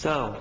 So,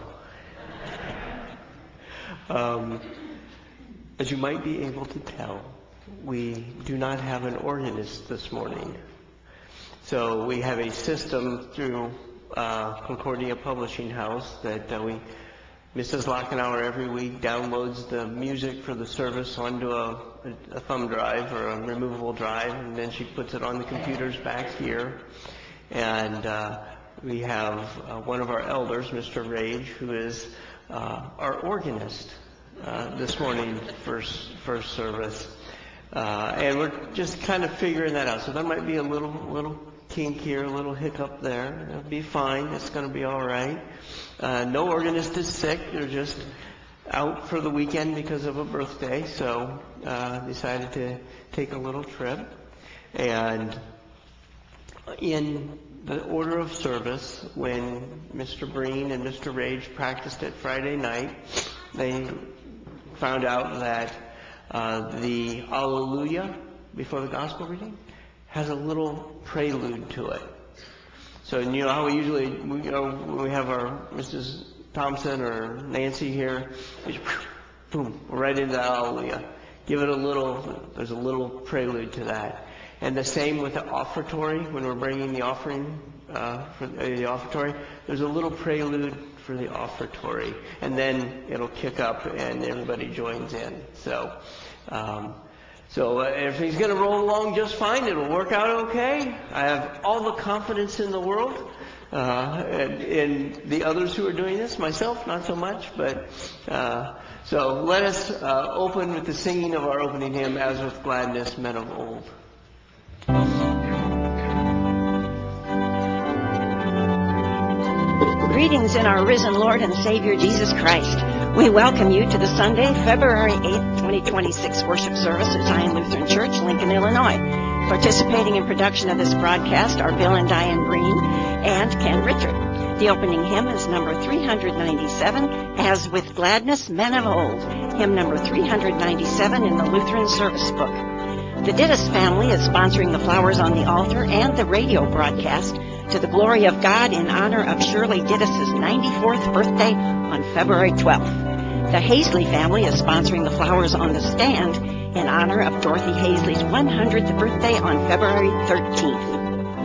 as you might be able to tell, we do not have an organist this morning. So we have a system through Concordia Publishing House that Mrs. Lockenauer every week downloads the music for the service onto a thumb drive or a removable drive, and then she puts it on the computers back here. And we have one of our elders, Mr. Rage, who is our organist this morning, first service. And we're just kind of figuring that out. So there might be a little kink here, a little hiccup there. It'll be fine. It's going to be all right. No organist is sick. They're just out for the weekend because of a birthday. So decided to take a little trip. And in the order of service, when Mr. Breen and Mr. Rage practiced it Friday night, they found out that the Alleluia before the gospel reading has a little prelude to it. So you know how we usually, when we have our Mrs. Thompson or Nancy here, we just, boom, right into that Alleluia. Give it there's a little prelude to that. And the same with the offertory, when we're bringing the offering for the offertory, there's a little prelude for the offertory. And then it'll kick up and everybody joins in. So everything's going to roll along just fine. It'll work out okay. I have all the confidence in the world in the others who are doing this. Myself, not so much. But so let us open with the singing of our opening hymn, As With Gladness Men of Old. Greetings in our risen Lord and Savior Jesus Christ. We welcome you to the Sunday, February 8th, 2026 worship service at Zion Lutheran Church, Lincoln, Illinois. Participating in production of this broadcast are Bill and Diane Breen and Ken Richard. The opening hymn is number 397, As With Gladness Men of Old, hymn number 397 in the Lutheran Service Book. The Dittus family is sponsoring the Flowers on the Altar and the radio broadcast to the glory of God in honor of Shirley Dittus' 94th birthday on February 12th. The Hazley family is sponsoring the Flowers on the Stand in honor of Dorothy Hazley's 100th birthday on February 13th.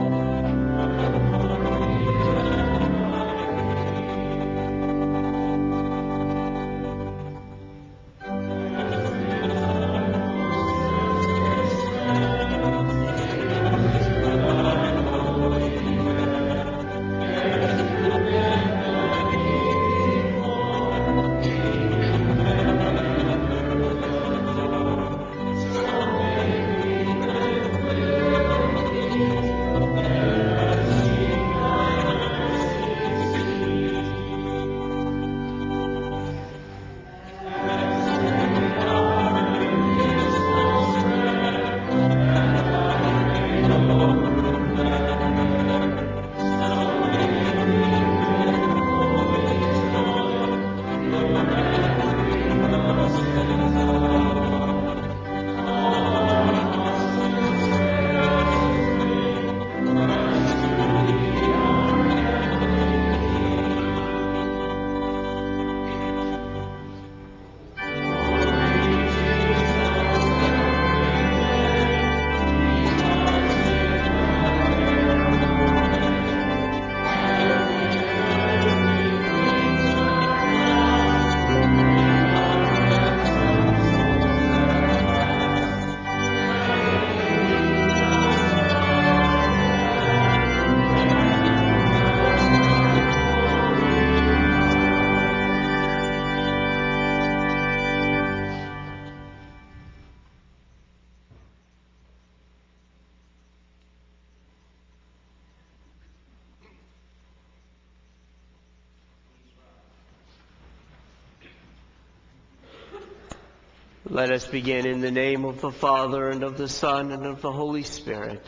Let us begin in the name of the Father, and of the Son, and of the Holy Spirit.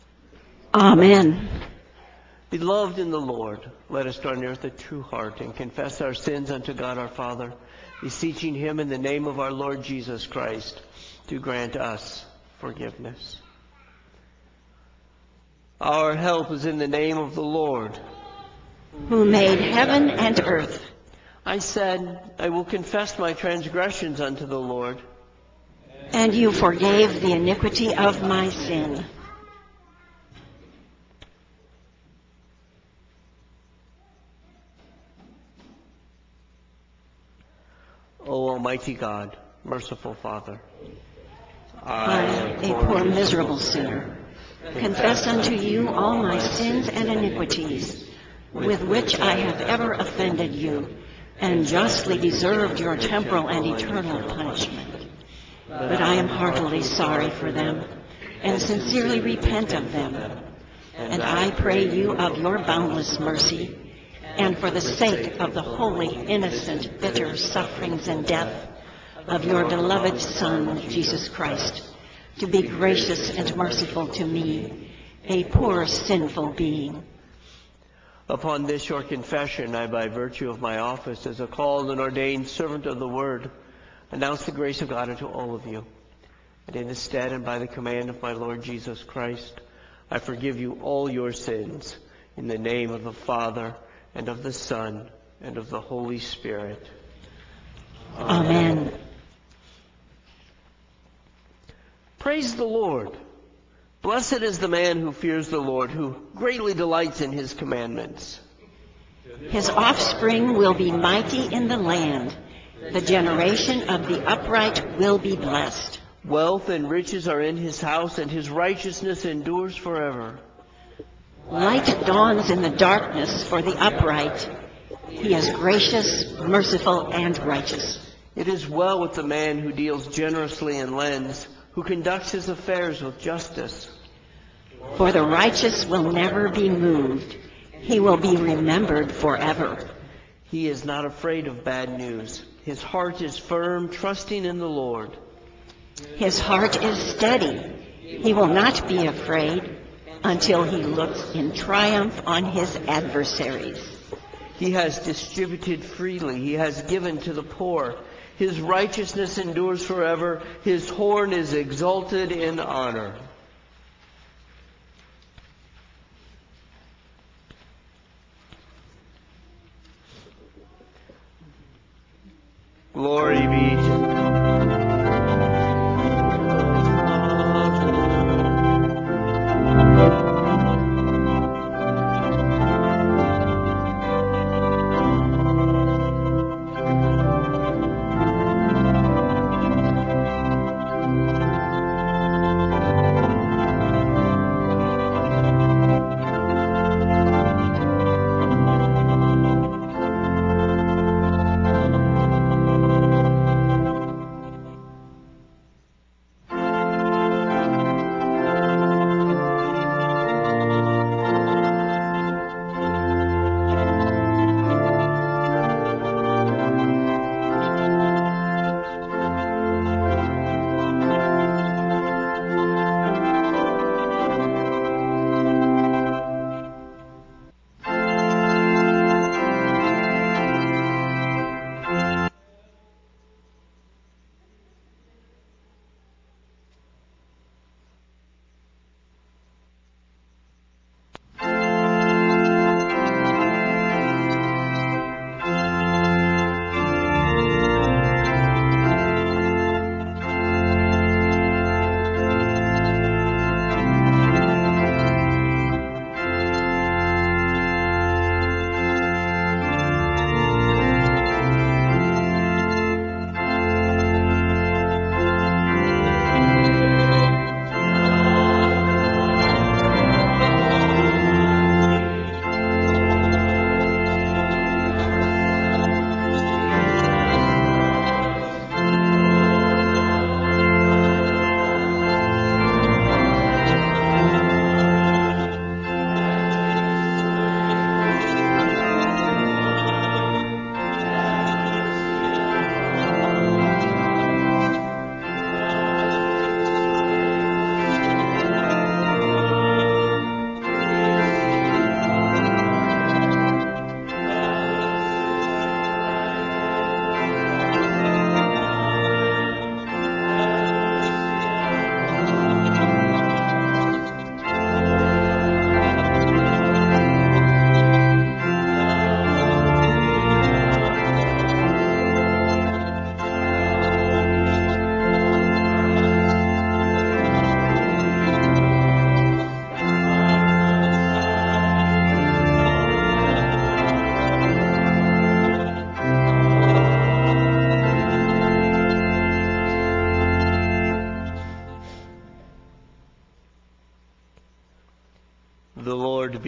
Amen. Beloved in the Lord, let us draw near with a true heart and confess our sins unto God our Father, beseeching him in the name of our Lord Jesus Christ to grant us forgiveness. Our help is in the name of the Lord, who made heaven and earth. I said, I will confess my transgressions unto the Lord. And you forgave the iniquity of my sin. O Almighty God, merciful Father, I, a poor miserable sinner, confess unto you all my sins and iniquities, with which I have ever offended you, and justly deserved your temporal and eternal punishment. But I am heartily sorry for them, and sincerely repent of them. And I pray you of your boundless mercy, and for the sake of the holy, innocent, bitter sufferings and death of your beloved Son, Jesus Christ, to be gracious and merciful to me, a poor sinful being. Upon this your confession, I, by virtue of my office as a called and ordained servant of the Word, announce the grace of God unto all of you. And in his stead and by the command of my Lord Jesus Christ, I forgive you all your sins, in the name of the Father, and of the Son, and of the Holy Spirit. Amen. Praise the Lord. Blessed is the man who fears the Lord, who greatly delights in his commandments. His offspring will be mighty in the land. The generation of the upright will be blessed. Wealth and riches are in his house, and his righteousness endures forever. Light dawns in the darkness for the upright. He is gracious, merciful, and righteous. It is well with the man who deals generously and lends, who conducts his affairs with justice. For the righteous will never be moved. He will be remembered forever. He is not afraid of bad news. His heart is firm, trusting in the Lord. His heart is steady. He will not be afraid until he looks in triumph on his adversaries. He has distributed freely. He has given to the poor. His righteousness endures forever. His horn is exalted in honor. Glory be to God.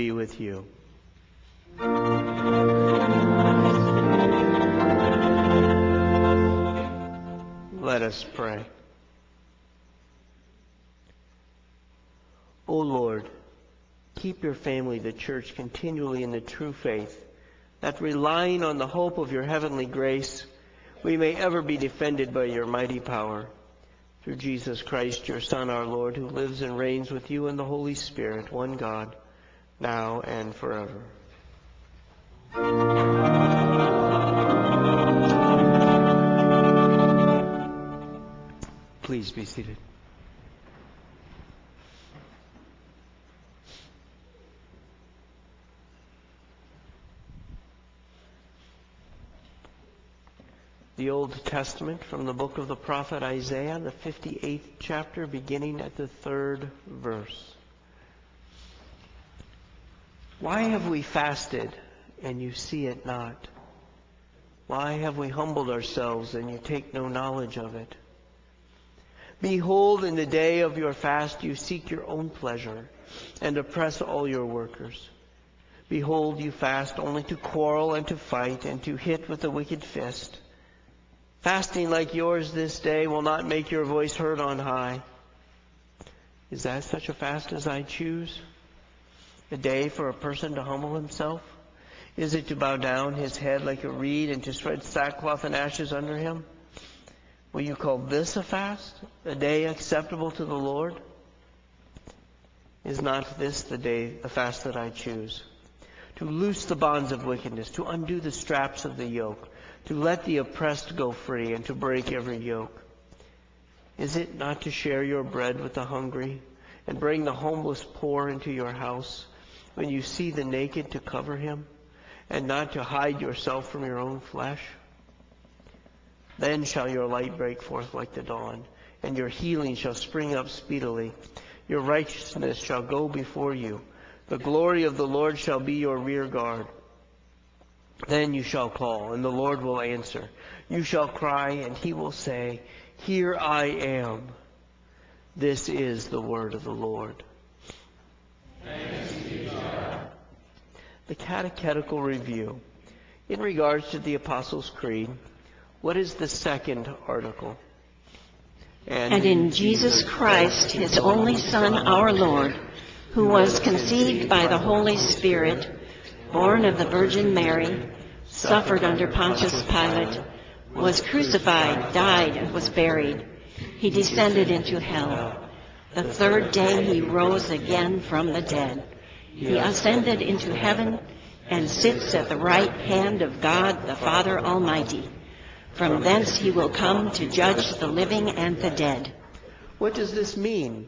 be with you. Let us pray. O Lord, keep your family, the church, continually in the true faith, that relying on the hope of your heavenly grace, we may ever be defended by your mighty power. Through Jesus Christ, your Son, our Lord, who lives and reigns with you in the Holy Spirit, one God, now and forever. Please be seated. The Old Testament from the book of the prophet Isaiah, the 58th chapter, beginning at the 3rd verse. Why have we fasted, and you see it not? Why have we humbled ourselves, and you take no knowledge of it? Behold, in the day of your fast you seek your own pleasure, and oppress all your workers. Behold, you fast only to quarrel and to fight, and to hit with a wicked fist. Fasting like yours this day will not make your voice heard on high. Is that such a fast as I choose? A day for a person to humble himself? Is it to bow down his head like a reed and to spread sackcloth and ashes under him? Will you call this a fast? A day acceptable to the Lord? Is not this the fast that I choose? To loose the bonds of wickedness, to undo the straps of the yoke, to let the oppressed go free, and to break every yoke. Is it not to share your bread with the hungry, and bring the homeless poor into your house, when you see the naked to cover him, and not to hide yourself from your own flesh? Then shall your light break forth like the dawn, and your healing shall spring up speedily. Your righteousness shall go before you. The glory of the Lord shall be your rear guard. Then you shall call, and the Lord will answer. You shall cry, and he will say, Here I am. This is the word of the Lord. Thanks be to God. The catechetical review. In regards to the Apostles' Creed, what is the second article? And in Jesus Christ, his only Son, our Lord, who was conceived by the Holy Spirit, born of the Virgin Mary, suffered under Pontius Pilate, was crucified, died, and was buried. He descended into hell. The third day he rose again from the dead. He ascended into heaven and sits at the right hand of God the Father Almighty. From thence he will come to judge the living and the dead. What does this mean?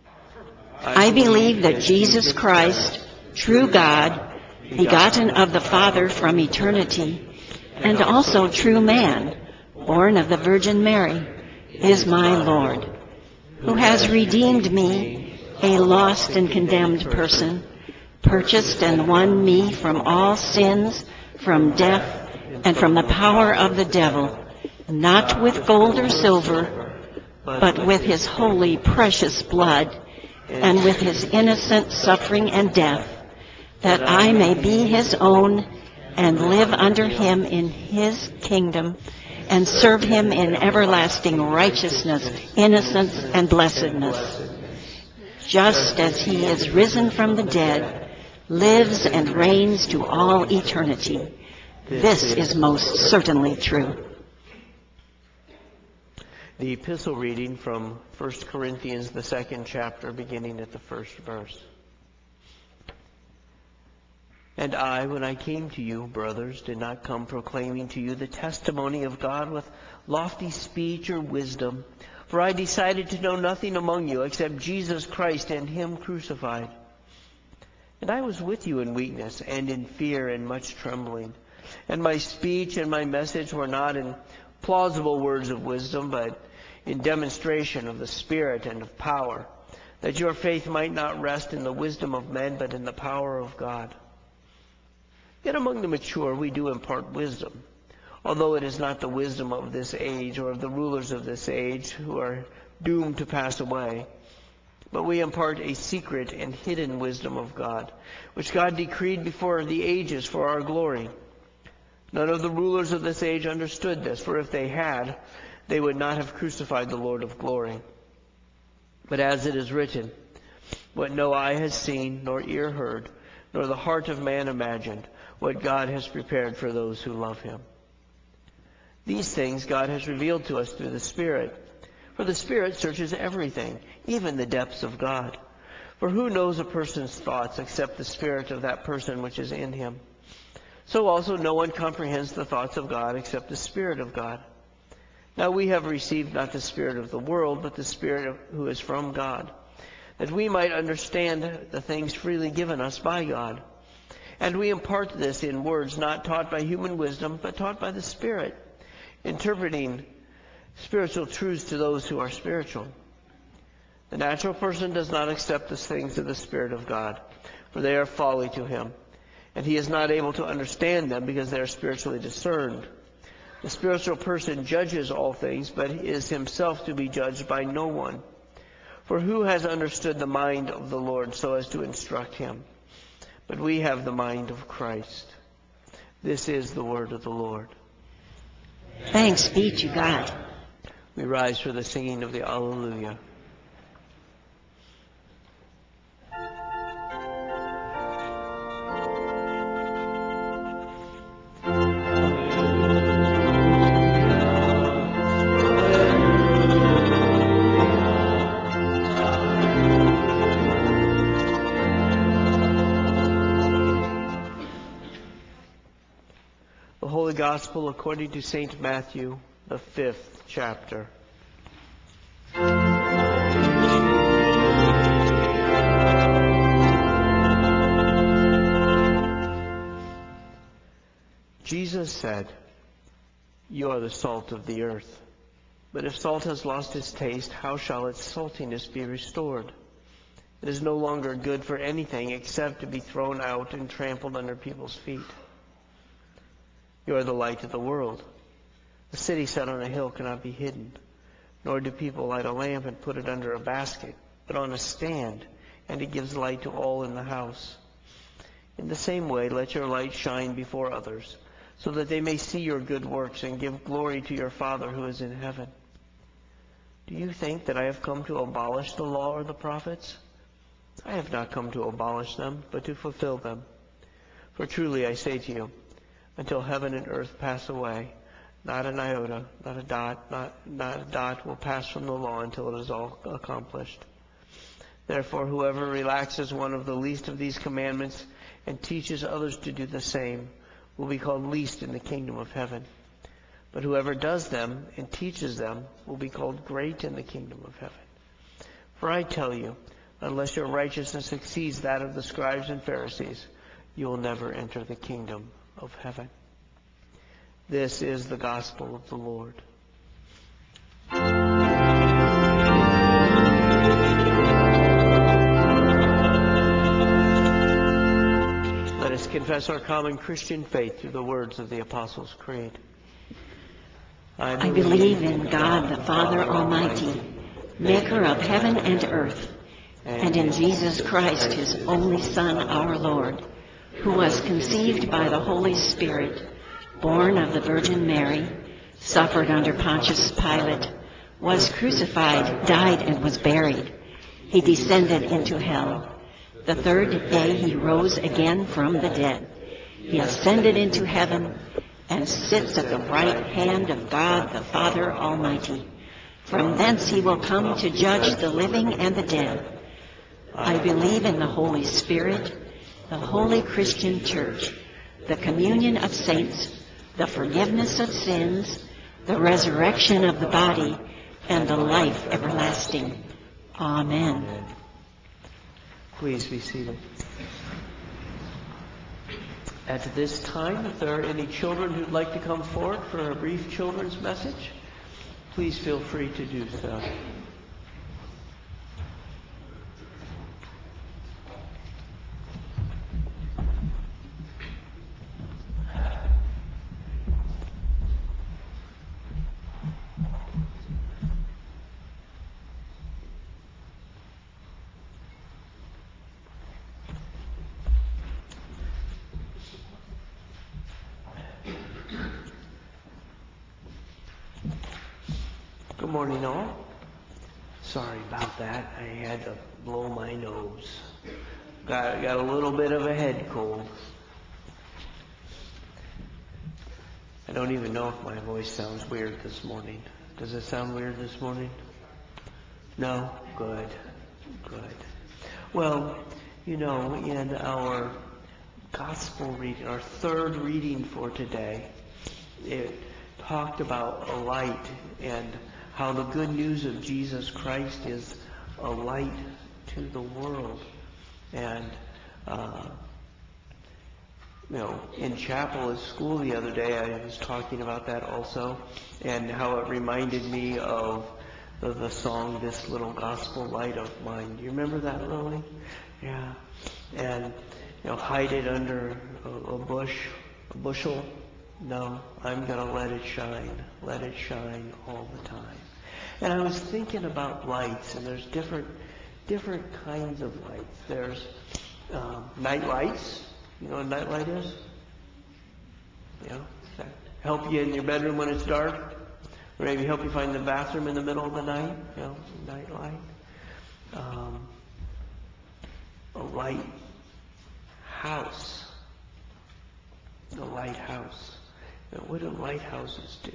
I believe that Jesus Christ, true God, begotten of the Father from eternity, and also true man, born of the Virgin Mary, is my Lord, who has redeemed me, a lost and condemned person, purchased and won me from all sins, from death, and from the power of the devil, not with gold or silver, but with his holy, precious blood, and with his innocent suffering and death, that I may be his own and live under him in his kingdom and serve him in everlasting righteousness, innocence, and blessedness. Just as he is risen from the dead, lives and reigns to all eternity. This is most certainly true. The epistle reading from 1 Corinthians, the 2nd chapter, beginning at the 1st verse. And I, when I came to you, brothers, did not come proclaiming to you the testimony of God with lofty speech or wisdom, for I decided to know nothing among you except Jesus Christ and him crucified. And I was with you in weakness and in fear and much trembling. And my speech and my message were not in plausible words of wisdom, but in demonstration of the Spirit and of power, that your faith might not rest in the wisdom of men, but in the power of God. Yet among the mature we do impart wisdom, although it is not the wisdom of this age or of the rulers of this age who are doomed to pass away, but we impart a secret and hidden wisdom of God, which God decreed before the ages for our glory. None of the rulers of this age understood this, for if they had, they would not have crucified the Lord of glory. But as it is written, what no eye has seen, nor ear heard, nor the heart of man imagined, what God has prepared for those who love him. These things God has revealed to us through the Spirit. For the Spirit searches everything, even the depths of God. For who knows a person's thoughts except the spirit of that person which is in him? So also no one comprehends the thoughts of God except the Spirit of God. Now we have received not the spirit of the world, but the Spirit who is from God, that we might understand the things freely given us by God. And we impart this in words not taught by human wisdom, but taught by the Spirit, interpreting spiritual truths to those who are spiritual. The natural person does not accept the things of the Spirit of God, for they are folly to him, and he is not able to understand them because they are spiritually discerned. The spiritual person judges all things, but is himself to be judged by no one. For who has understood the mind of the Lord so as to instruct him? But we have the mind of Christ. This is the word of the Lord. Thanks be to God. We rise for the singing of the Alleluia. The Holy Gospel according to St. Matthew, the 5th chapter. Jesus said, "You are the salt of the earth. But if salt has lost its taste, how shall its saltiness be restored? It is no longer good for anything except to be thrown out and trampled under people's feet. You are the light of the world. A city set on a hill cannot be hidden, nor do people light a lamp and put it under a basket, but on a stand, and it gives light to all in the house. In the same way, let your light shine before others, so that they may see your good works and give glory to your Father who is in heaven. Do you think that I have come to abolish the law or the prophets? I have not come to abolish them, but to fulfill them. For truly I say to you, until heaven and earth pass away, not an iota, not a dot will pass from the law until it is all accomplished. Therefore, whoever relaxes one of the least of these commandments and teaches others to do the same will be called least in the kingdom of heaven. But whoever does them and teaches them will be called great in the kingdom of heaven. For I tell you, unless your righteousness exceeds that of the scribes and Pharisees, you will never enter the kingdom of heaven." This is the gospel of the Lord. Let us confess our common Christian faith through the words of the Apostles' Creed. I believe in God the Father Almighty, maker of heaven and earth, and in Jesus Christ, his only Son, our Lord, who was conceived by the Holy Spirit, born of the Virgin Mary, suffered under Pontius Pilate, was crucified, died, and was buried. He descended into hell. The third day he rose again from the dead. He ascended into heaven and sits at the right hand of God the Father Almighty. From thence he will come to judge the living and the dead. I believe in the Holy Spirit, the holy Christian Church, the communion of saints, the forgiveness of sins, the resurrection of the body, and the life everlasting. Amen. Please be seated. At this time, if there are any children who'd like to come forward for a brief children's message, please feel free to do so. Good morning, all. Sorry about that. I had to blow my nose. Got a little bit of a head cold. I don't even know if my voice sounds weird this morning. Does it sound weird this morning? No? Good. Good. Well, in our gospel reading, our third reading for today, it talked about a light and how the good news of Jesus Christ is a light to the world. And, in chapel at school the other day, I was talking about that also, and how it reminded me of the song, This Little Gospel Light of Mine. Do you remember that, Lily? Yeah. And, hide it under a bushel. No, I'm going to let it shine all the time. And I was thinking about lights, and there's different kinds of lights. There's night lights. You know what a night light is? Help you in your bedroom when it's dark. Or maybe help you find the bathroom in the middle of the night. Night light. A lighthouse. A lighthouse. What do lighthouses do?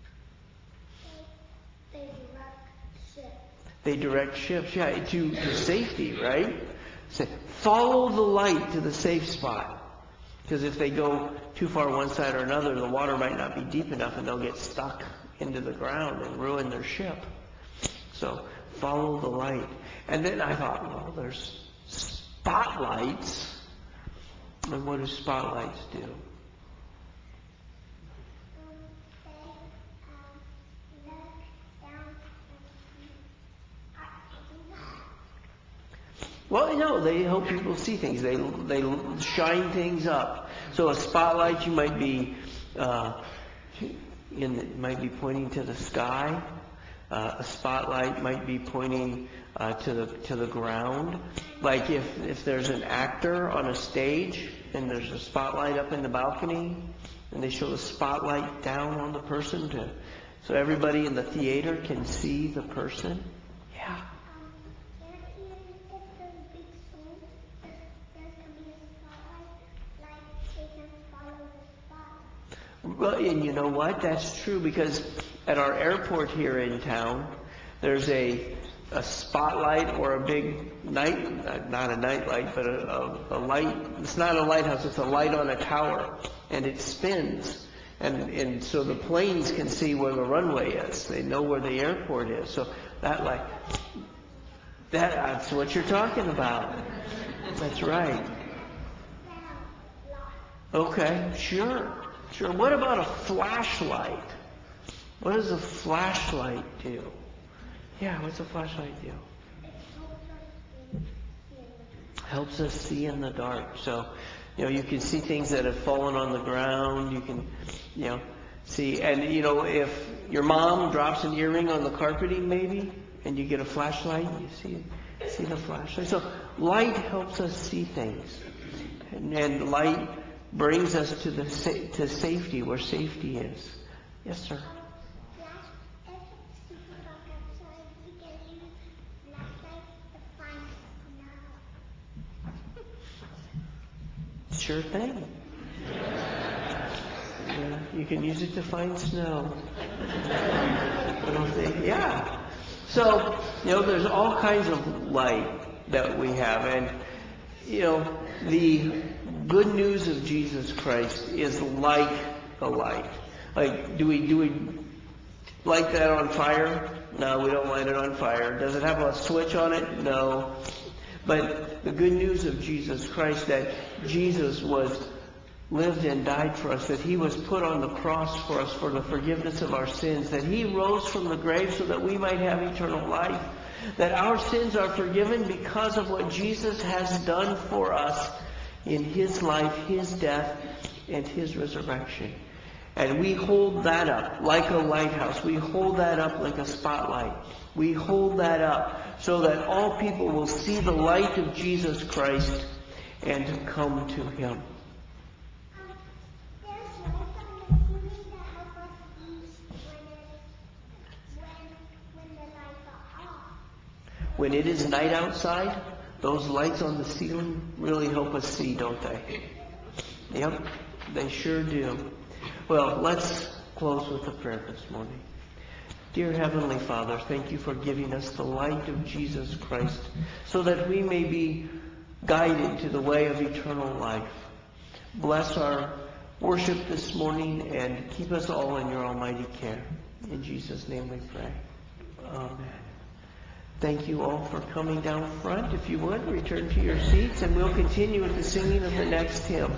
They direct ships, to safety, right? So follow the light to the safe spot. Because if they go too far one side or another, the water might not be deep enough and they'll get stuck into the ground and ruin their ship. So follow the light. And then I thought, well, there's spotlights. And what do spotlights do? Well, they help people see things. They shine things up. So a spotlight, you might be pointing to the sky. A spotlight might be pointing to the ground. Like if there's an actor on a stage and there's a spotlight up in the balcony, and they show the spotlight down on the person so everybody in the theater can see the person. Yeah. Well, and you know what? That's true, because at our airport here in town, there's a spotlight or a big night, not a night light, but a light. It's not a lighthouse, it's a light on a tower, and it spins. And so the planes can see where the runway is. They know where the airport is. So that light, that's what you're talking about. That's right. Okay, sure. What about a flashlight? What does a flashlight do? Yeah, what's a flashlight do? Helps us see in the dark. So, you can see things that have fallen on the ground. You can, see. And, if your mom drops an earring on the carpeting maybe, and you get a flashlight, you see the flashlight. So light helps us see things. And light brings us to safety, where safety is. Yes, sir. Sure thing. Yeah, you can use it to find snow. Yeah. So, there's all kinds of light that we have. And, the good news of Jesus Christ is like a light. Like, do we light that on fire? No, we don't light it on fire. Does it have a switch on it? No. But the good news of Jesus Christ, that Jesus lived and died for us, that He was put on the cross for us for the forgiveness of our sins, that He rose from the grave so that we might have eternal life, that our sins are forgiven because of what Jesus has done for us in His life, His death, and His resurrection. And we hold that up like a lighthouse. We hold that up like a spotlight. We hold that up so that all people will see the light of Jesus Christ and come to Him. When it is night outside, those lights on the ceiling really help us see, don't they? Yep, they sure do. Well, let's close with a prayer this morning. Dear Heavenly Father, thank you for giving us the light of Jesus Christ so that we may be guided to the way of eternal life. Bless our worship this morning and keep us all in your almighty care. In Jesus' name we pray. Amen. Thank you all for coming down front. If you would, return to your seats and we'll continue with the singing of the next hymn.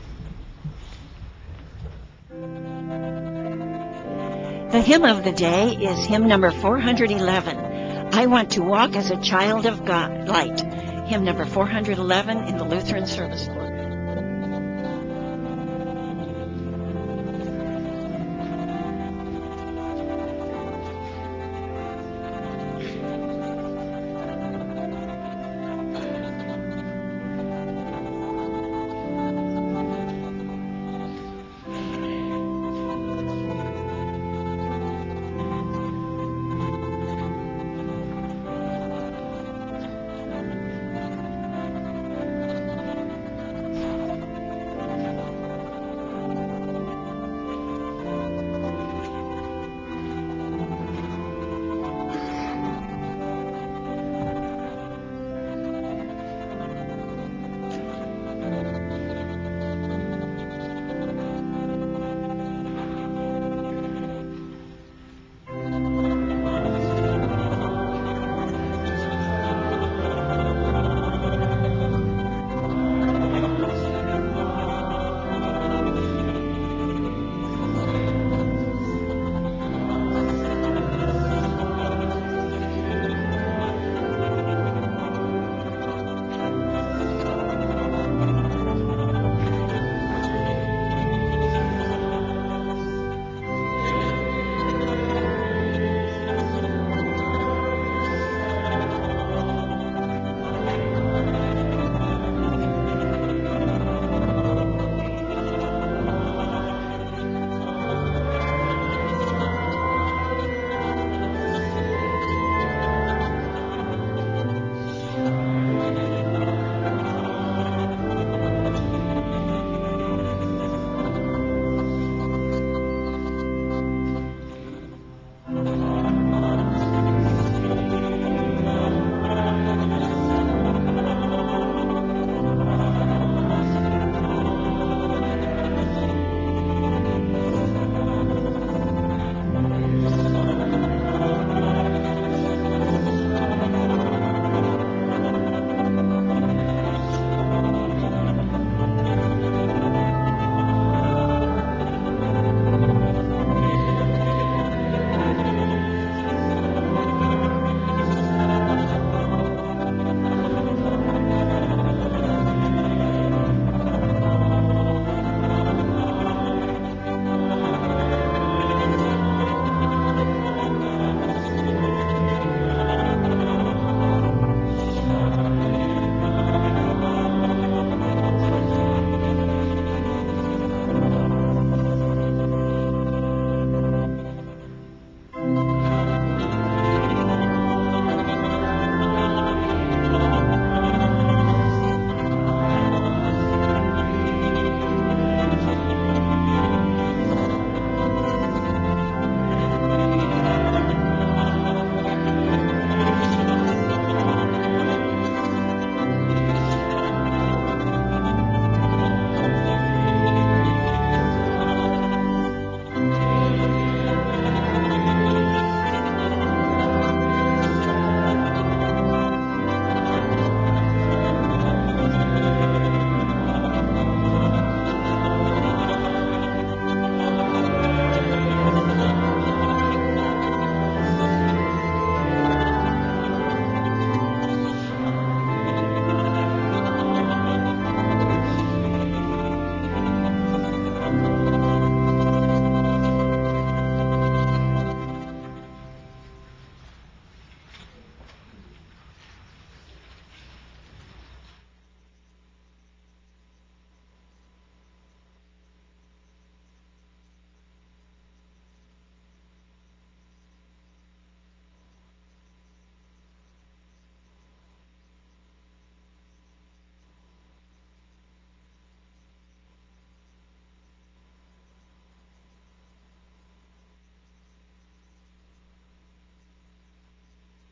The hymn of the day is hymn number 411. I Want to Walk as a Child of God, Light. Hymn number 411 in the Lutheran Service Book.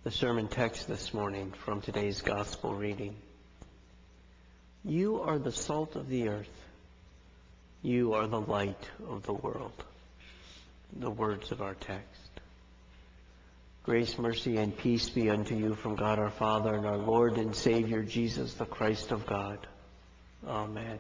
the sermon text this morning from today's gospel reading. You are the salt of the earth. You are the light of the world. The words of our text. Grace, mercy, and peace be unto you from God our Father and our Lord and Savior Jesus, the Christ of God. Amen.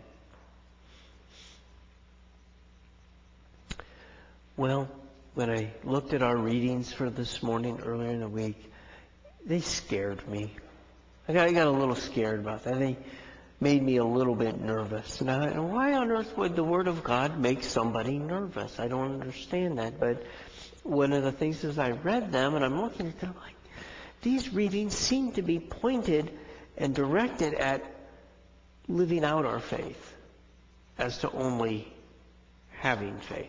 Well, when I looked at our readings for this morning earlier in the week, they scared me. I got a little scared about that. They made me a little bit nervous. Now, why on earth would the Word of God make somebody nervous? I don't understand that. But one of the things is I read them and I'm looking at them like, these readings seem to be pointed and directed at living out our faith as to only having faith.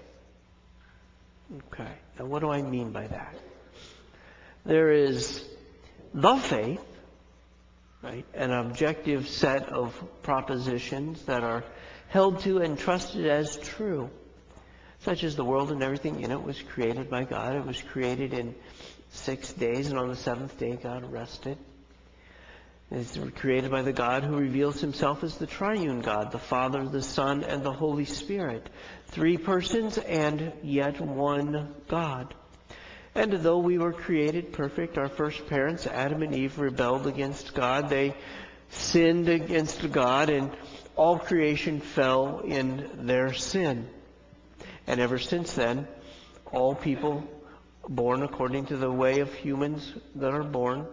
Okay, now what do I mean by that? There is the faith, right? An objective set of propositions that are held to and trusted as true, such as the world and everything in it was created by God. It was created in 6 days, and on the seventh day God rested. It's created by the God who reveals himself as the triune God, the Father, the Son, and the Holy Spirit. 3 persons and yet one God. And though we were created perfect, our first parents, Adam and Eve, rebelled against God. They sinned against God, and all creation fell in their sin. And ever since then, all people born according to the way of humans that are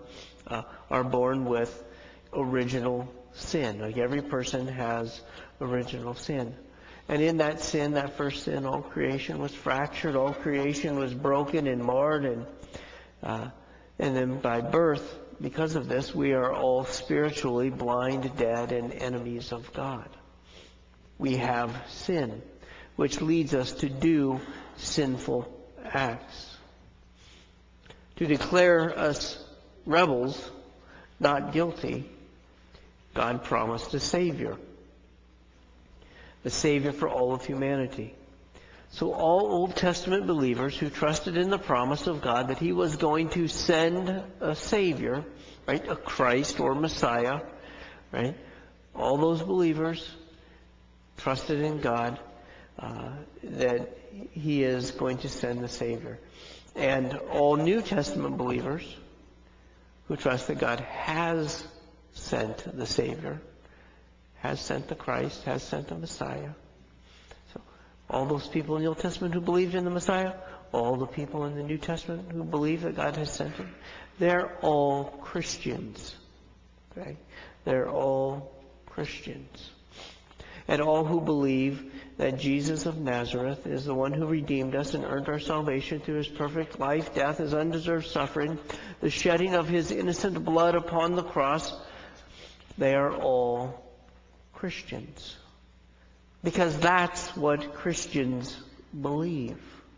born with original sin. Like every person has original sin. And in that sin, that first sin, all creation was fractured, all creation was broken and marred, and then by birth, because of this, we are all spiritually blind, dead, and enemies of God. We have sin, which leads us to do sinful acts. To declare us rebels, not guilty, God promised a Savior. The Savior for all of humanity. So all Old Testament believers who trusted in the promise of God that He was going to send a Savior, right, a Christ or Messiah, right, all those believers trusted in God that He is going to send the Savior. And all New Testament believers who trust that God has sent the Savior, has sent the Christ, has sent the Messiah. So all those people in the Old Testament who believed in the Messiah, all the people in the New Testament who believe that God has sent Him, they're all Christians. Okay? They're all Christians. And all who believe that Jesus of Nazareth is the one who redeemed us and earned our salvation through His perfect life, death, His undeserved suffering, the shedding of His innocent blood upon the cross, they are all Christians. Because that's what Christians believe.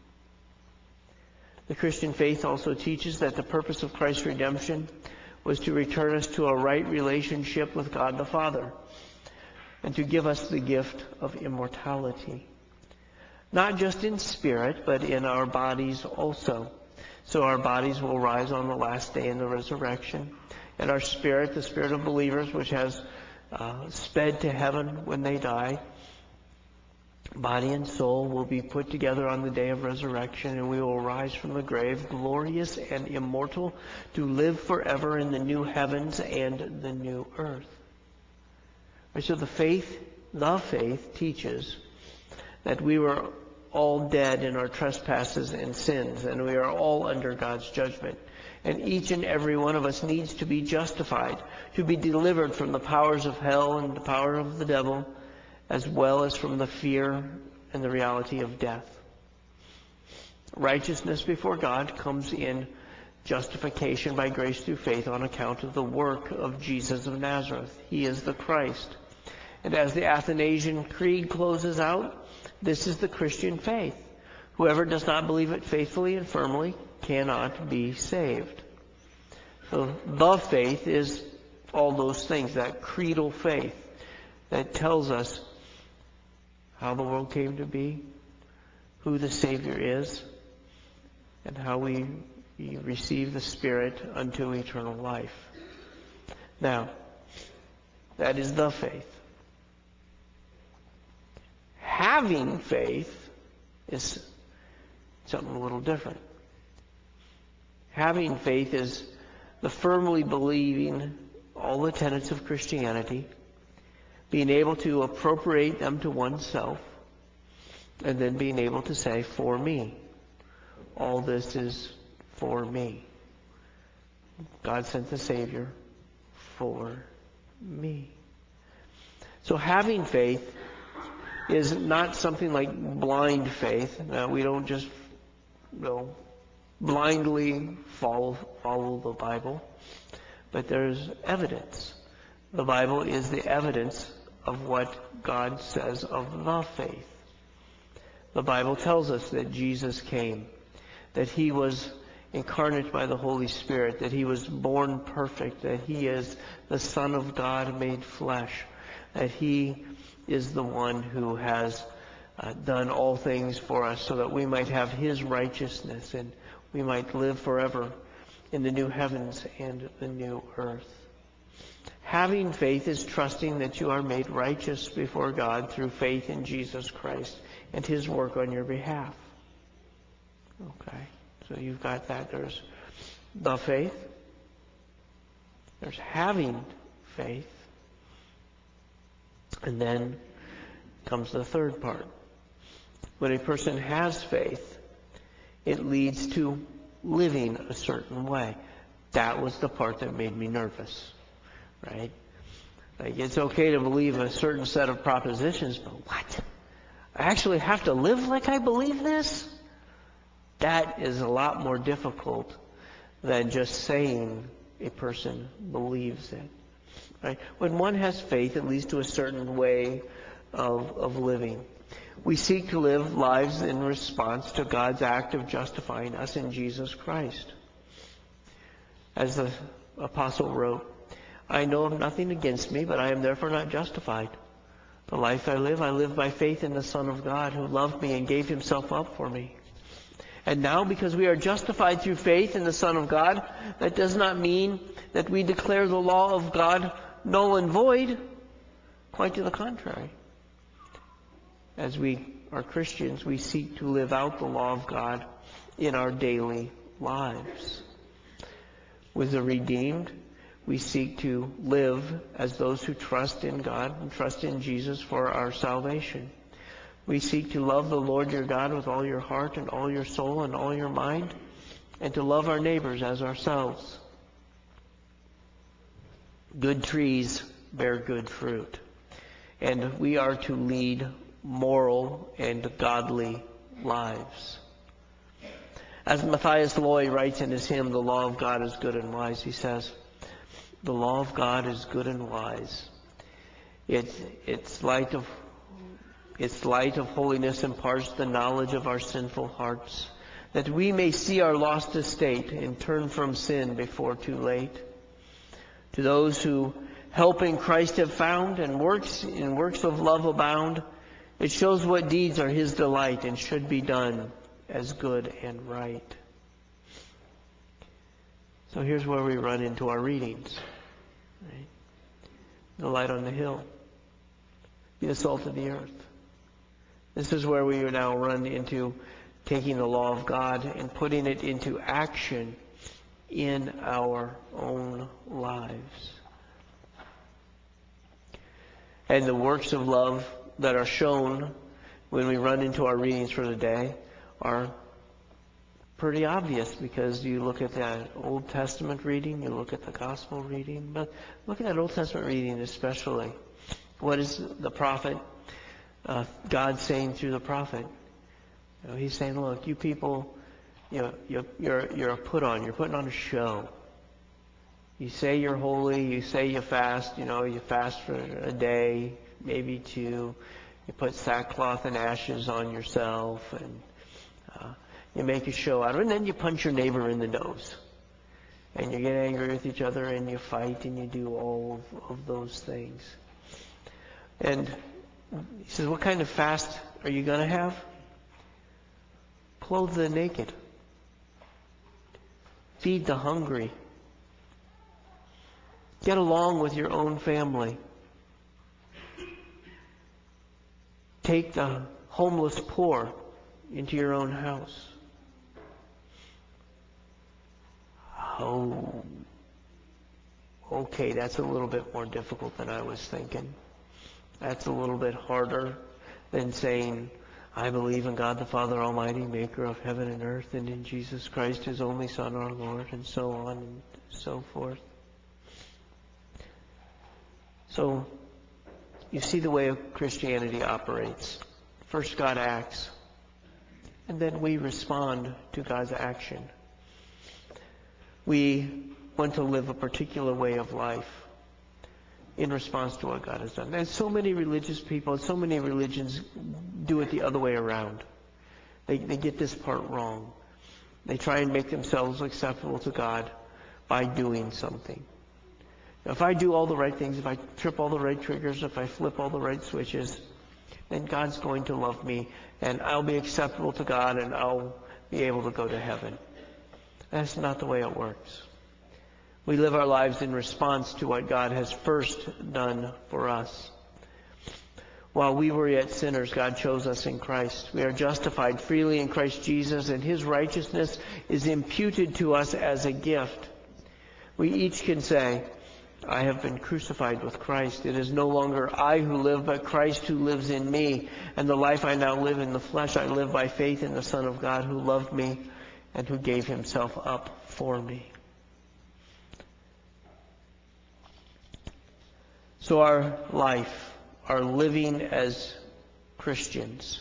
The Christian faith also teaches that the purpose of Christ's redemption was to return us to a right relationship with God the Father and to give us the gift of immortality. Not just in spirit, but in our bodies also. So our bodies will rise on the last day in the resurrection. And our spirit, the spirit of believers, which has sped to heaven when they die, body and soul will be put together on the day of resurrection, and we will rise from the grave, glorious and immortal, to live forever in the new heavens and the new earth. So the faith teaches that we were all dead in our trespasses and sins, and we are all under God's judgment. And each and every one of us needs to be justified, to be delivered from the powers of hell and the power of the devil, as well as from the fear and the reality of death. Righteousness before God comes in justification by grace through faith on account of the work of Jesus of Nazareth. He is the Christ. And as the Athanasian Creed closes out, this is the Christian faith. Whoever does not believe it faithfully and firmly cannot be saved. So the faith is all those things, that creedal faith that tells us how the world came to be, who the Savior is, and how we You receive the Spirit unto eternal life. Now, that is the faith. Having faith is something a little different. Having faith is the firmly believing all the tenets of Christianity, being able to appropriate them to oneself, and then being able to say, for me. All this is for me. God sent the Savior for me. So having faith is not something like blind faith. We don't just blindly follow the Bible, but there's evidence. The Bible is the evidence of what God says of the faith. The Bible tells us that Jesus came, that He was incarnate by the Holy Spirit, that He was born perfect, that He is the Son of God made flesh, that He is the one who has done all things for us so that we might have His righteousness and we might live forever in the new heavens and the new earth. Having faith is trusting that you are made righteous before God through faith in Jesus Christ and His work on your behalf. Okay, so you've got that. There's the faith. There's having faith. And then comes the third part. When a person has faith, it leads to living a certain way. That was the part that made me nervous, right? Like, it's okay to believe a certain set of propositions, but what? I actually have to live like I believe this? That is a lot more difficult than just saying a person believes it. Right? When one has faith, it leads to a certain way of living. We seek to live lives in response to God's act of justifying us in Jesus Christ. As the apostle wrote, I know of nothing against me, but I am therefore not justified. The life I live by faith in the Son of God who loved me and gave Himself up for me. And now, because we are justified through faith in the Son of God, that does not mean that we declare the law of God null and void. Quite to the contrary. As we are Christians, we seek to live out the law of God in our daily lives. With the redeemed, we seek to live as those who trust in God and trust in Jesus for our salvation. We seek to love the Lord your God with all your heart and all your soul and all your mind, and to love our neighbors as ourselves. Good trees bear good fruit, and we are to lead moral and godly lives. As Matthias Loy writes in his hymn, The Law of God is Good and Wise, he says, the law of God is good and wise. Its light of holiness imparts the knowledge of our sinful hearts, that we may see our lost estate and turn from sin before too late. To those who helping Christ have found and works of love abound, it shows what deeds are His delight and should be done as good and right. So here's where we run into our readings. Right? The light on the hill. Be the salt of the earth. This is where we now run into taking the law of God and putting it into action in our own lives. And the works of love that are shown when we run into our readings for the day are pretty obvious, because you look at that Old Testament reading, you look at the Gospel reading, but look at that Old Testament reading especially. What is the prophet, God saying through the prophet? He's saying, look, you people, you're a put on. You're putting on a show. You say you're holy. You say you fast. You fast for a day, maybe two. You put sackcloth and ashes on yourself, and you make a show out of it. And then you punch your neighbor in the nose, and you get angry with each other, and you fight, and you do all of those things. And he says, what kind of fast are you going to have? Clothe the naked. Feed the hungry. Get along with your own family. Take the homeless poor into your own house. Oh, okay, that's a little bit more difficult than I was thinking. That's a little bit harder than saying, I believe in God the Father Almighty, maker of heaven and earth, and in Jesus Christ, His only Son, our Lord, and so on and so forth. So, you see the way Christianity operates. First, God acts, and then we respond to God's action. We want to live a particular way of life in response to what God has done. There's so many religious people, so many religions do it the other way around. They get this part wrong. They try and make themselves acceptable to God by doing something. If I do all the right things, if I trip all the right triggers, if I flip all the right switches, then God's going to love me, and I'll be acceptable to God, and I'll be able to go to heaven. That's not the way it works. We live our lives in response to what God has first done for us. While we were yet sinners, God chose us in Christ. We are justified freely in Christ Jesus, and His righteousness is imputed to us as a gift. We each can say, I have been crucified with Christ. It is no longer I who live, but Christ who lives in me. And the life I now live in the flesh, I live by faith in the Son of God who loved me and who gave Himself up for me. So our life, our living as Christians,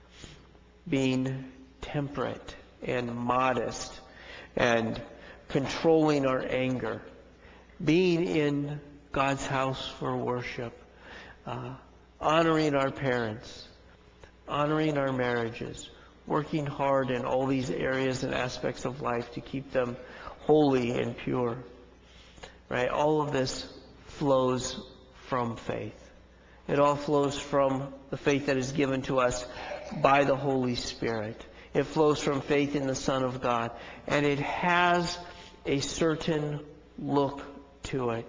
being temperate and modest and controlling our anger, being in God's house for worship, honoring our parents, honoring our marriages, working hard in all these areas and aspects of life to keep them holy and pure. Right? All of this flows from faith. It all flows from the faith that is given to us by the Holy Spirit. It flows from faith in the Son of God. And it has a certain look to it.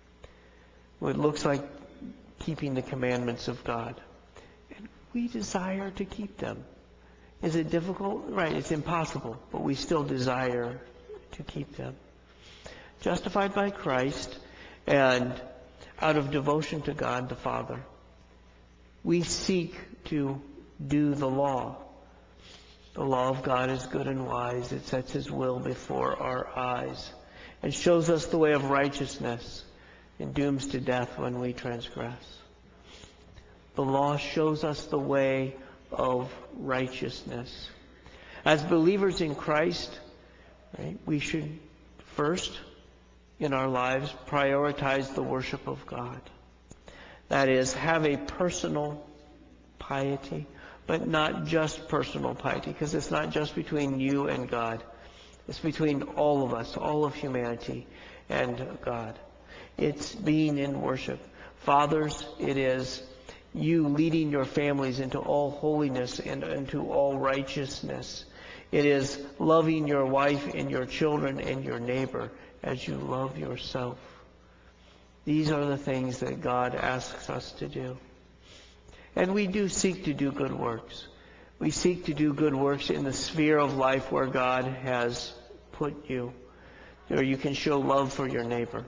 It looks like keeping the commandments of God. And we desire to keep them. Is it difficult? Right, it's impossible, but we still desire to keep them. Justified by Christ and out of devotion to God the Father, we seek to do the law. The law of God is good and wise. It sets His will before our eyes and shows us the way of righteousness and dooms to death when we transgress. The law shows us the way of righteousness. As believers in Christ, right, we should first in our lives prioritize the worship of God. That is, have a personal piety, but not just personal piety, because it's not just between you and God. It's between all of us, all of humanity and God. It's being in worship. Fathers, it is you leading your families into all holiness and into all righteousness. It is loving your wife and your children and your neighbor as you love yourself. These are the things that God asks us to do. And we do seek to do good works. We seek to do good works in the sphere of life where God has put you, where you can show love for your neighbor.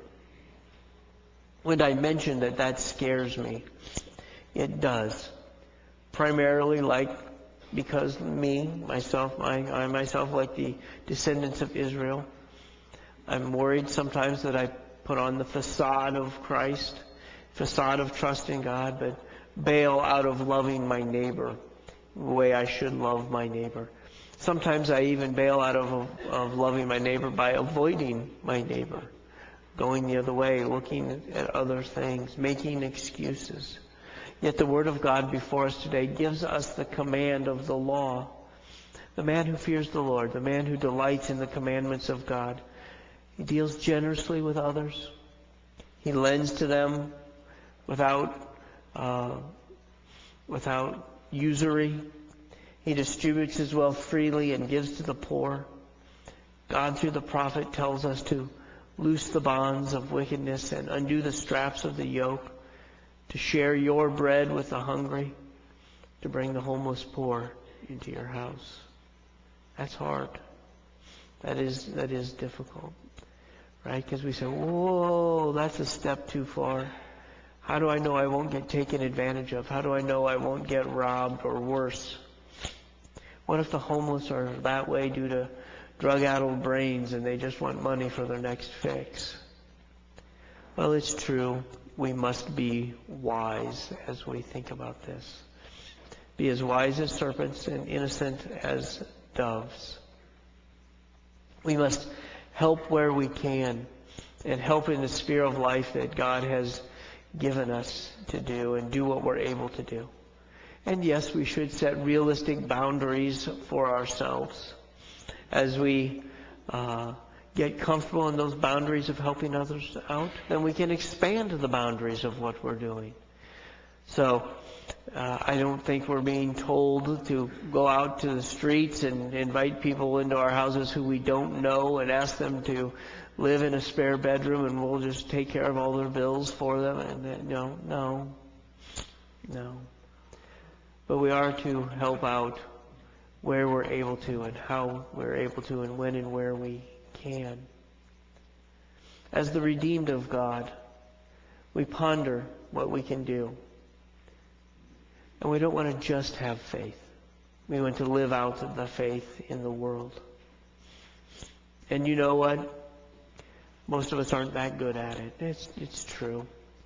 When I mention that scares me, it does. Primarily because I myself, like the descendants of Israel, I'm worried sometimes that I put on the facade of Christ, facade of trust in God, but bail out of loving my neighbor the way I should love my neighbor. Sometimes I even bail out of loving my neighbor by avoiding my neighbor, going the other way, looking at other things, making excuses. Yet the Word of God before us today gives us the command of the law. The man who fears the Lord, the man who delights in the commandments of God, he deals generously with others. He lends to them without usury. He distributes his wealth freely and gives to the poor. God, through the prophet, tells us to loose the bonds of wickedness and undo the straps of the yoke, to share your bread with the hungry, to bring the homeless poor into your house. That's hard. That is difficult, right? Because we say, whoa, that's a step too far. How do I know I won't get taken advantage of? How do I know I won't get robbed or worse? What if the homeless are that way due to drug-addled brains and they just want money for their next fix? Well, it's true. We must be wise as we think about this. Be as wise as serpents and innocent as doves. We must help where we can and help in the sphere of life that God has given us to do and do what we're able to do. And yes, we should set realistic boundaries for ourselves. As we get comfortable in those boundaries of helping others out, then we can expand the boundaries of what we're doing. So I don't think we're being told to go out to the streets and invite people into our houses who we don't know and ask them to live in a spare bedroom and we'll just take care of all their bills for them. And no. But we are to help out where we're able to and how we're able to and when and where we can. As the redeemed of God, we ponder what we can do. And we don't want to just have faith. We want to live out the faith in the world. And you know what? Most of us aren't that good at it. It's true.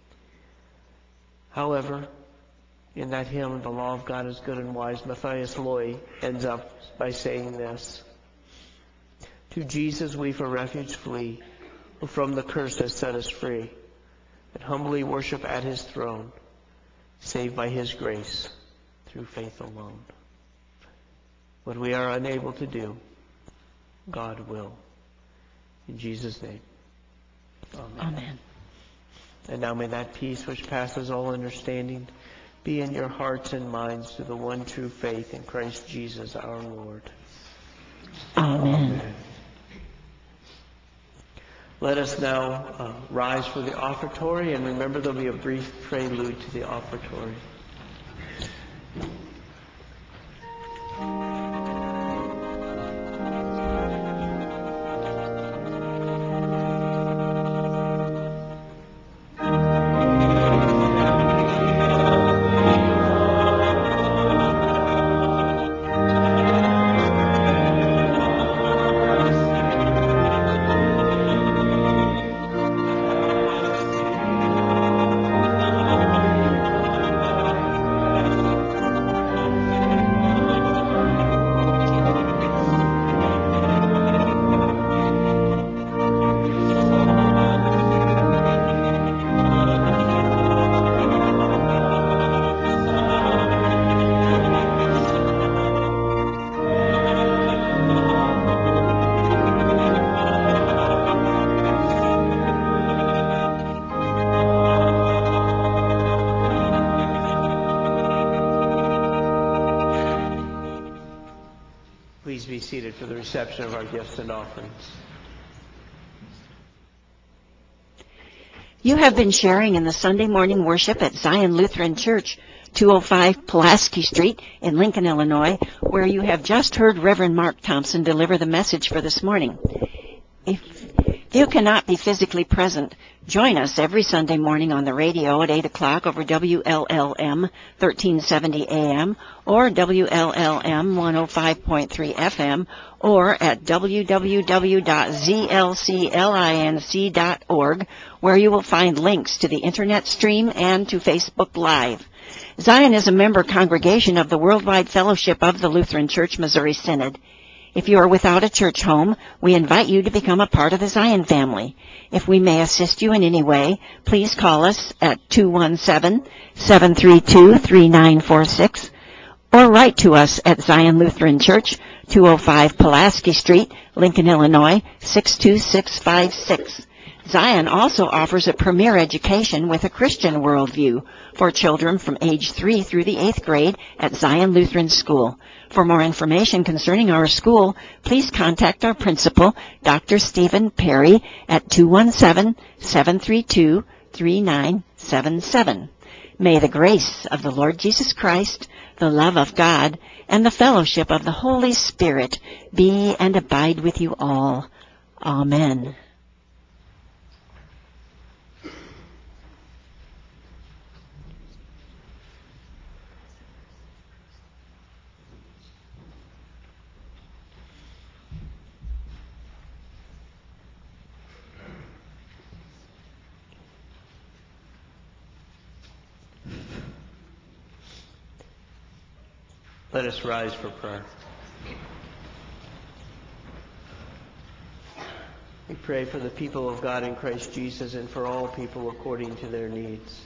However, in that hymn, The Law of God is Good and Wise, Matthias Loy ends up by saying this: To Jesus we for refuge flee, who from the curse has set us free, and humbly worship at his throne, saved by his grace through faith alone. What we are unable to do, God will. In Jesus' name. Amen. And now may that peace which passes all understanding be in your hearts and minds through the one true faith in Christ Jesus our Lord. Amen. Let us now rise for the offertory, and remember there'll be a brief prelude to the offertory. Please be seated for the reception of our gifts and offerings. You have been sharing in the Sunday morning worship at Zion Lutheran Church, 205 Pulaski Street in Lincoln, Illinois, where you have just heard Reverend Mark Thompson deliver the message for this morning. If you cannot be physically present, join us every Sunday morning on the radio at 8 o'clock over WLLM 1370 AM or WLLM 105.3 FM or at www.zlclinc.org, where you will find links to the Internet stream and to Facebook Live. Zion is a member congregation of the Worldwide Fellowship of the Lutheran Church Missouri Synod. If you are without a church home, we invite you to become a part of the Zion family. If we may assist you in any way, please call us at 217-732-3946 or write to us at Zion Lutheran Church, 205 Pulaski Street, Lincoln, Illinois, 62656. Zion also offers a premier education with a Christian worldview for children from age 3 through the 8th grade at Zion Lutheran School. For more information concerning our school, please contact our principal, Dr. Stephen Perry, at 217-732-3977. May the grace of the Lord Jesus Christ, the love of God, and the fellowship of the Holy Spirit be and abide with you all. Amen. Let us rise for prayer. We pray for the people of God in Christ Jesus and for all people according to their needs.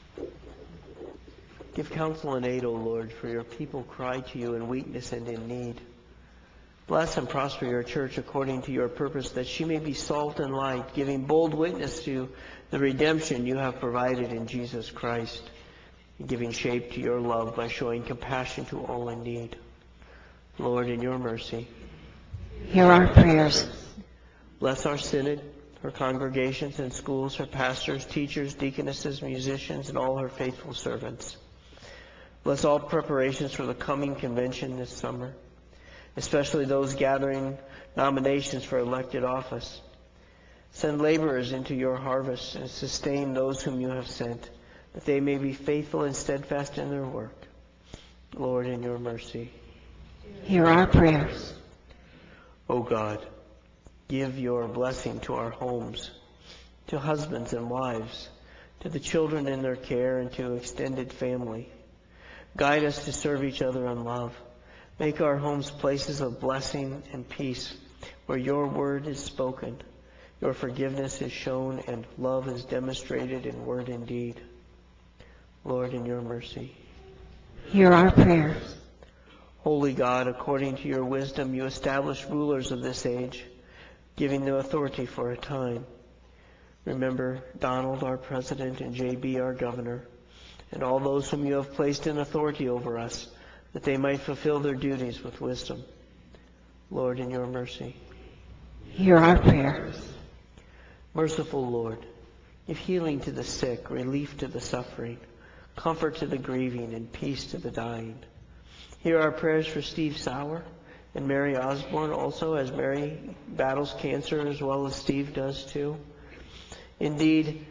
Give counsel and aid, O Lord, for your people cry to you in weakness and in need. Bless and prosper your church according to your purpose, that she may be salt and light, giving bold witness to the redemption you have provided in Jesus Christ, and giving shape to your love by showing compassion to all in need. Lord, in your mercy, hear our prayers. Bless our synod, her congregations and schools, her pastors, teachers, deaconesses, musicians, and all her faithful servants. Bless all preparations for the coming convention this summer, especially those gathering nominations for elected office. Send laborers into your harvest and sustain those whom you have sent, that they may be faithful and steadfast in their work. Lord, in your mercy, hear our prayers. O God, give your blessing to our homes, to husbands and wives, to the children in their care, and to extended family. Guide us to serve each other in love. Make our homes places of blessing and peace, where your word is spoken, your forgiveness is shown, and love is demonstrated in word and deed. Lord, in your mercy, hear our prayers. Holy God, according to your wisdom, you established rulers of this age, giving them authority for a time. Remember Donald, our president, and J.B., our governor, and all those whom you have placed in authority over us, that they might fulfill their duties with wisdom. Lord, in your mercy, hear our prayers. Merciful Lord, give healing to the sick, relief to the suffering, comfort to the grieving, and peace to the dying. Hear our prayers for Steve Sauer and Mary Osborne also, as Mary battles cancer as well as Steve does too. Indeed,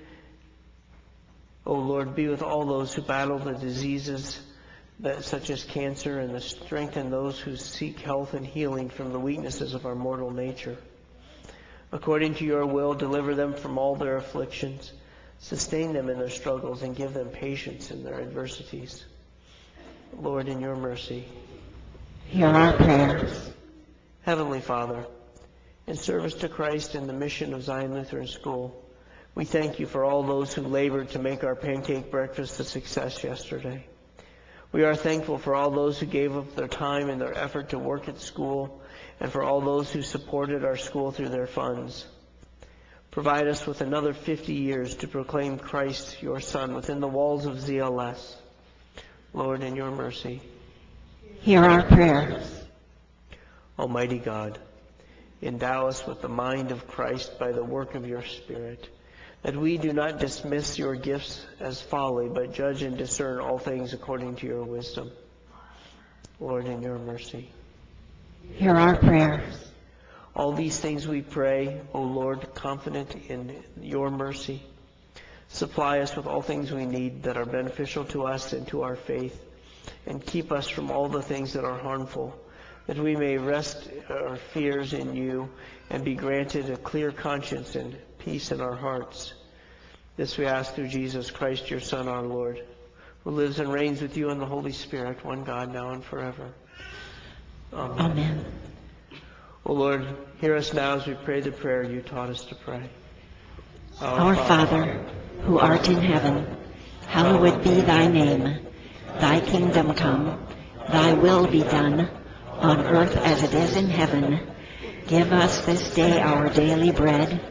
O Lord, be with all those who battle the diseases such as cancer, and strengthen those who seek health and healing from the weaknesses of our mortal nature. According to your will, deliver them from all their afflictions, sustain them in their struggles, and give them patience in their adversities. Lord, in your mercy, hear our prayers. Heavenly Father, in service to Christ and the mission of Zion Lutheran School, we thank you for all those who labored to make our pancake breakfast a success yesterday. We are thankful for all those who gave up their time and their effort to work at school, and for all those who supported our school through their funds. Provide us with another 50 years to proclaim Christ, your Son, within the walls of ZLS. Lord, in your mercy, hear our prayers. Almighty God, endow us with the mind of Christ by the work of your Spirit, that we do not dismiss your gifts as folly, but judge and discern all things according to your wisdom. Lord, in your mercy, hear our prayers. All these things we pray, O Lord, confident in your mercy. Supply us with all things we need that are beneficial to us and to our faith, and keep us from all the things that are harmful, that we may rest our fears in you and be granted a clear conscience and peace in our hearts. This we ask through Jesus Christ, your Son, our Lord, who lives and reigns with you in the Holy Spirit, one God, now and forever. Amen. Amen. O Lord, hear us now as we pray the prayer you taught us to pray. Our Father, who art in heaven, hallowed be thy name. Thy kingdom come, thy will be done, on earth as it is in heaven. Give us this day our daily bread,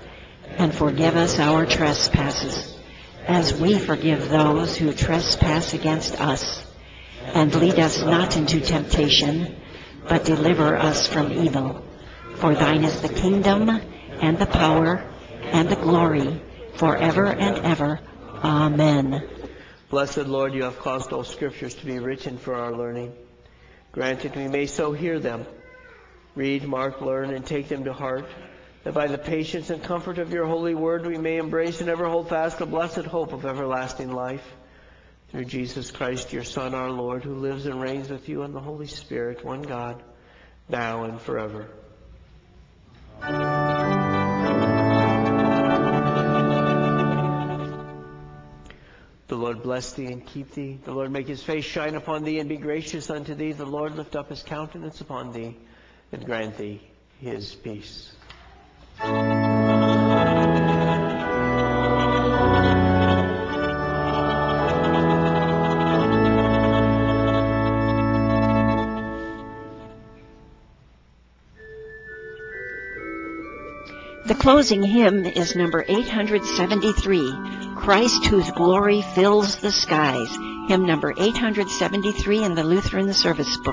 and forgive us our trespasses, as we forgive those who trespass against us. And lead us not into temptation, but deliver us from evil. For thine is the kingdom, and the power, and the glory, forever and ever. Amen. Blessed Lord, you have caused all scriptures to be written for our learning. Granted we may so hear them, read, mark, learn, and take them to heart, that by the patience and comfort of your holy word we may embrace and ever hold fast the blessed hope of everlasting life. Through Jesus Christ, your Son, our Lord, who lives and reigns with you in the Holy Spirit, one God, now and forever. The Lord bless thee and keep thee. The Lord make his face shine upon thee and be gracious unto thee. The Lord lift up his countenance upon thee and grant thee his peace. The closing hymn is number 873, Christ Whose Glory Fills the Skies, hymn number 873 in the Lutheran Service Book.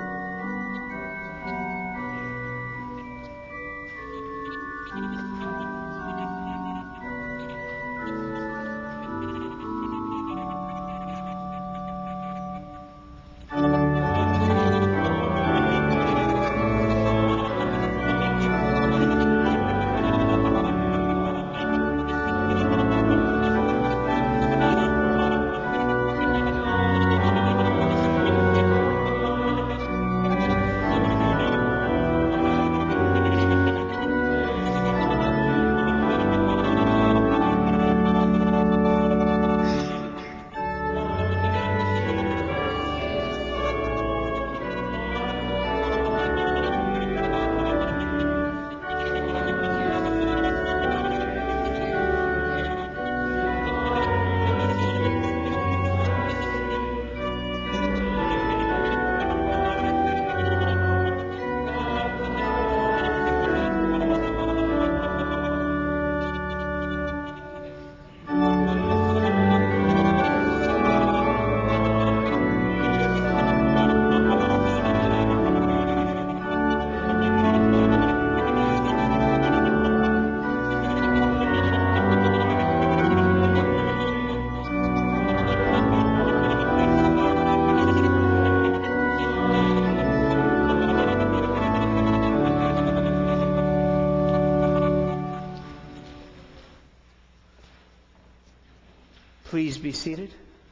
Please be seated.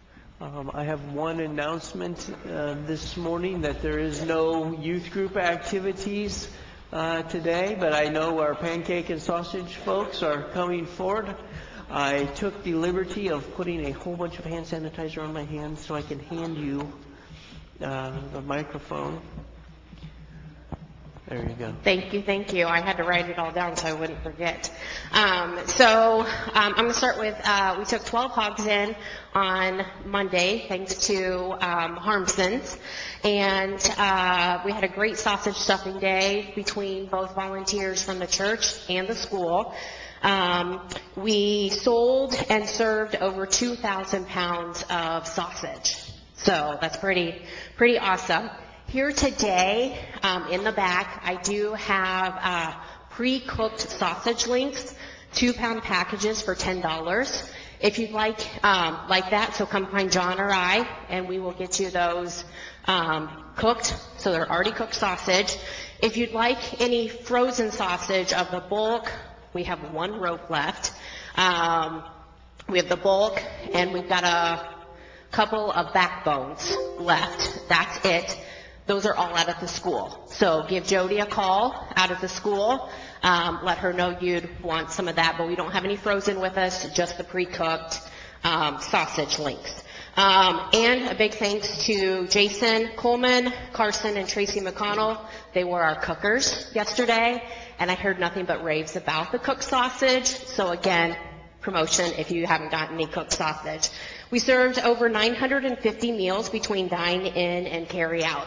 I have one announcement this morning, that there is no youth group activities today, but I know our pancake and sausage folks are coming forward. I took the liberty of putting a whole bunch of hand sanitizer on my hands so I can hand you the microphone. There you go. Thank you. I had to write it all down so I wouldn't forget. I'm going to start with, we took 12 hogs in on Monday, thanks to Harmson's. And we had a great sausage stuffing day between both volunteers from the church and the school. We sold and served over 2,000 pounds of sausage. So that's pretty awesome. Here today, in the back, I do have pre-cooked sausage links, 2-pound packages for $10. If you'd like that, so come find John or I, and we will get you those cooked. So they're already cooked sausage. If you'd like any frozen sausage of the bulk, we have 1 rope left. We have the bulk, and we've got a couple of backbones left. That's it. Those are all out at the school. So give Jody a call out at the school. Let her know you'd want some of that, but we don't have any frozen with us, just the pre-cooked sausage links. And a big thanks to Jason Coleman, Carson, and Tracy McConnell. They were our cookers yesterday, and I heard nothing but raves about the cooked sausage. So again, promotion if you haven't gotten any cooked sausage. We served over 950 meals between dine-in and carry-out.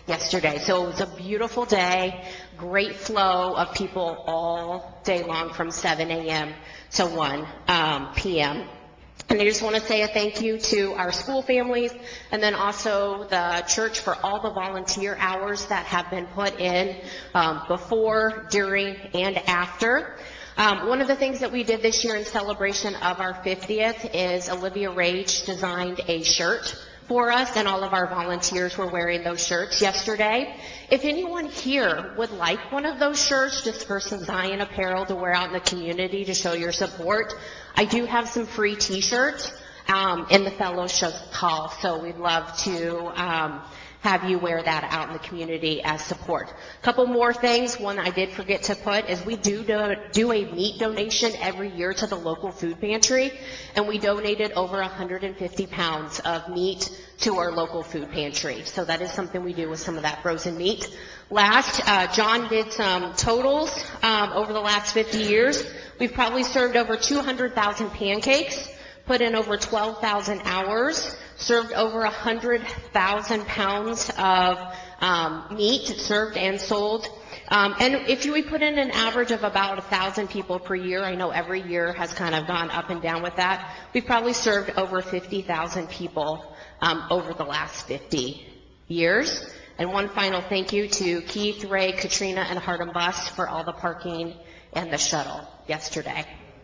yesterday. So it was a beautiful day, great flow of people all day long from 7 a.m. to 1 p.m. And I just want to say a thank you to our school families and then also the church for all the volunteer hours that have been put in before, during, and after. One of the things that we did this year in celebration of our 50th is Olivia Rage designed a shirt for us, and all of our volunteers were wearing those shirts yesterday. If anyone here would like one of those shirts just for some Zion apparel to wear out in the community to show your support, I do have some free t-shirts in the fellowship hall, so we'd love to have you wear that out in the community as support. A couple more things. One I did forget to put is we do a meat donation every year to the local food pantry, and we donated over 150 pounds of meat to our local food pantry. So that is something we do with some of that frozen meat. Last, John did some totals over the last 50 years. We've probably served over 200,000 pancakes, put in over 12,000 hours, served over 100,000 pounds of meat served and sold. And if we put in an average of about 1,000 people per year, I know every year has kind of gone up and down with that, we've probably served over 50,000 people over the last 50 years. And one final thank you to Keith, Ray, Katrina, and Hardin Bus for all the parking and the shuttle yesterday.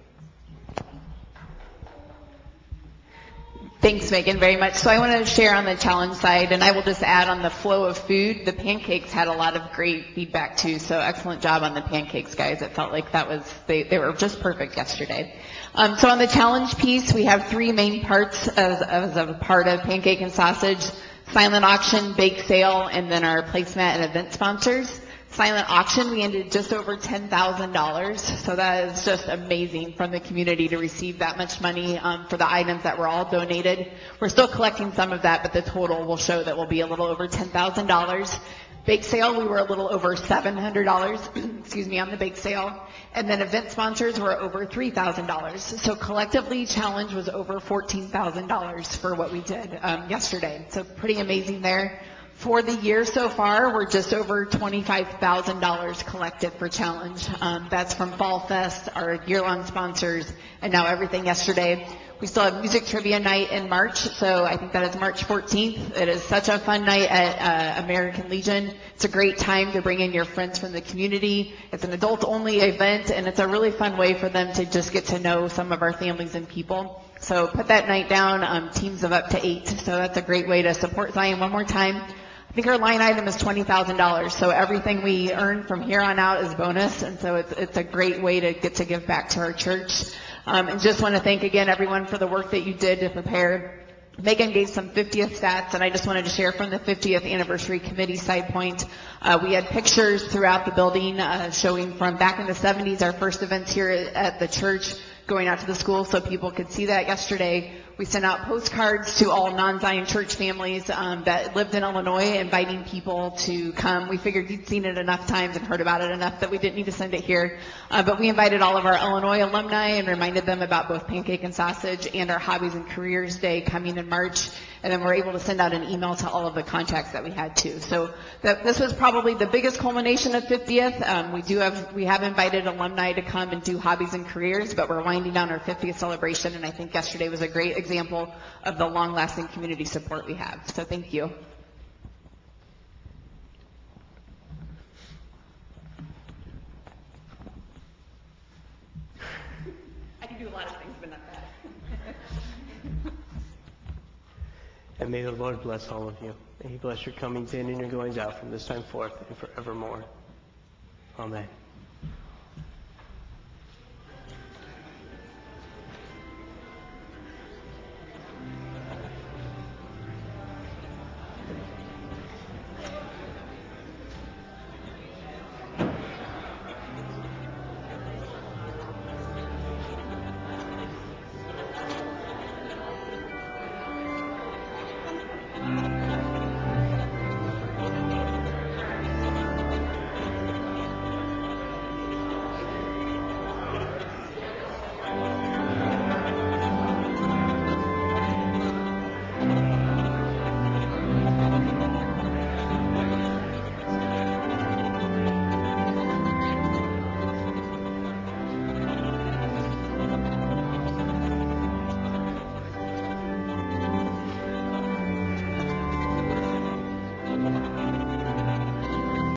Thanks, Megan, very much. So I want to share on the challenge side, and I will just add on the flow of food. The pancakes had a lot of great feedback too, so excellent job on the pancakes, guys. It felt like that was, they were just perfect yesterday. So on the challenge piece, we have three main parts as a part of Pancake and Sausage: silent auction, bake sale, and then our placemat and event sponsors. Silent auction, we ended just over $10,000, so that is just amazing from the community to receive that much money for the items that were all donated. We're still collecting some of that, but the total will show that we'll be a little over $10,000. Bake sale, we were a little over $700, excuse me, on the bake sale. And then event sponsors were over $3,000. So collectively, challenge was over $14,000 for what we did yesterday. So pretty amazing there. For the year so far, we're just over $25,000 collected for challenge. That's from Fall Fest, our year-long sponsors, and now everything yesterday. We still have music trivia night in March, so I think that is March 14th. It is such a fun night at American Legion. It's a great time to bring in your friends from the community. It's an adult-only event, and it's a really fun way for them to just get to know some of our families and people. So put that night down, teams of up to 8. So that's a great way to support Zion one more time. I think our line item is $20,000, so everything we earn from here on out is bonus, and so it's a great way to get to give back to our church. And just want to thank again everyone for the work that you did to prepare. Megan gave some 50th stats, and I just wanted to share from the 50th anniversary committee side point. We had pictures throughout the building showing from back in the 70s, our first events here at the church, going out to the school so people could see that yesterday. We sent out postcards to all non-Zion church families that lived in Illinois, inviting people to come. We figured you'd seen it enough times and heard about it enough that we didn't need to send it here. But we invited all of our Illinois alumni and reminded them about both Pancake and Sausage and our Hobbies and Careers Day coming in March. And then we're able to send out an email to all of the contacts that we had too. So this was probably the biggest culmination of 50th. We have invited alumni to come and do Hobbies and Careers, but we're winding down our 50th celebration, and I think yesterday was a great example of the long-lasting community support we have. So thank you. I can do a lot of things, but not that. And may the Lord bless all of you. May He bless your comings in and your goings out from this time forth and forevermore. Amen.